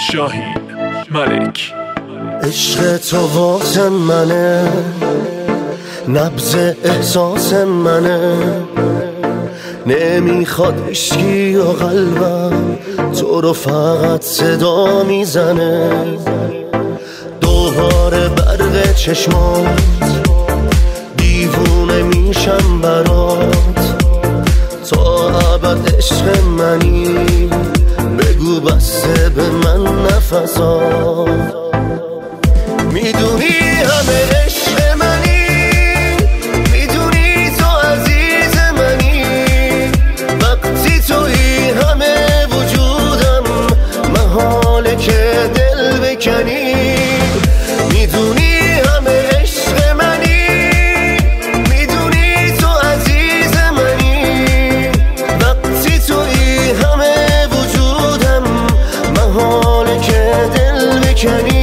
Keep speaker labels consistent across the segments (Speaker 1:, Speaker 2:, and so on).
Speaker 1: شاهین ملک.
Speaker 2: عشق تو واسه منه، نبض احساس منه، نمیخواد عشقی و قلبم تو رو فقط صدا میزنه. دوباره برق چشمات دیوونه میشم برات، تا ابد عشق منی، بگو بسته به من نفسات. میدونی همه عشق منی، میدونی تو عزیز منی، وقتی توی همه وجودم محاله که دل بکنی. میدونی همه عشق منی، میدونی تو عزیز منی، وقتی توی همه وجودم محاله که دل بکنی.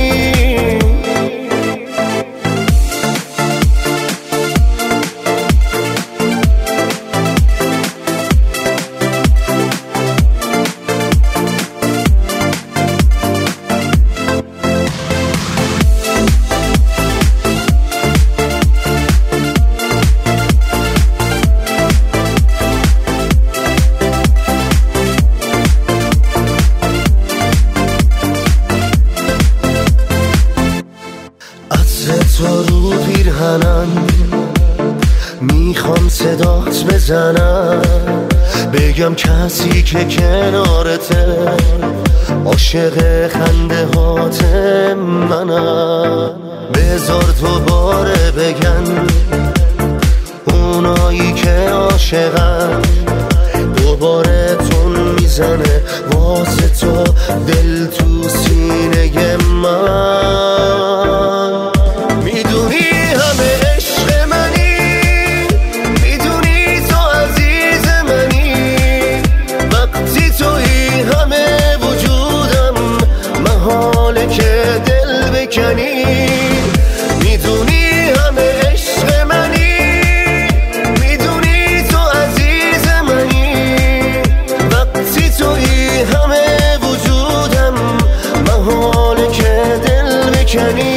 Speaker 2: تو رو پیرهنم میخوام صدات بزنم، بگم کسی که کنارته عاشق خنده هات منم. بذار دوباره بگن اونایی که عاشقن، دوباره تون میزنه واسه تو دل تو سینه من. میدونی همه عشق منی، میدونی تو عزیز منی، وقتی توی همه وجودم محاله که دل بکنی. میدونی همه عشق منی، میدونی تو عزیز منی، وقتی توی همه وجودم محاله که دل بکنی.